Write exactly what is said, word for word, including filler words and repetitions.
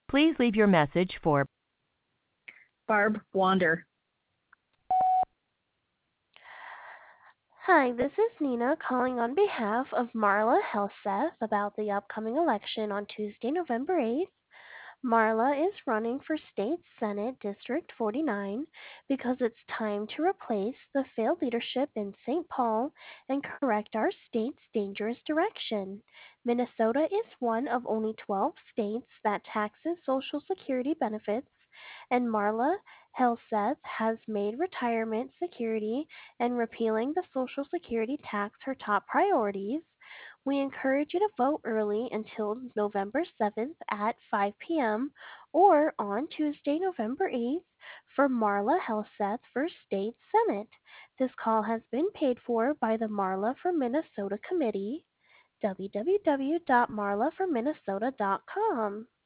Please leave your message for Barb Wander. Hi, this is Nina calling on behalf of Marla Helseth about the upcoming election on Tuesday, November eighth. Marla is running for State Senate District forty-nine because it's time to replace the failed leadership in Saint Paul and correct our state's dangerous direction. Minnesota is one of only twelve states that taxes Social Security benefits, and Marla Helseth has made retirement security and repealing the Social Security tax her top priorities. We encourage you to vote early until November seventh at five p.m. or on Tuesday, November eighth for Marla Helseth for State Senate. This call has been paid for by the Marla for Minnesota Committee, w w w dot marla for minnesota dot com.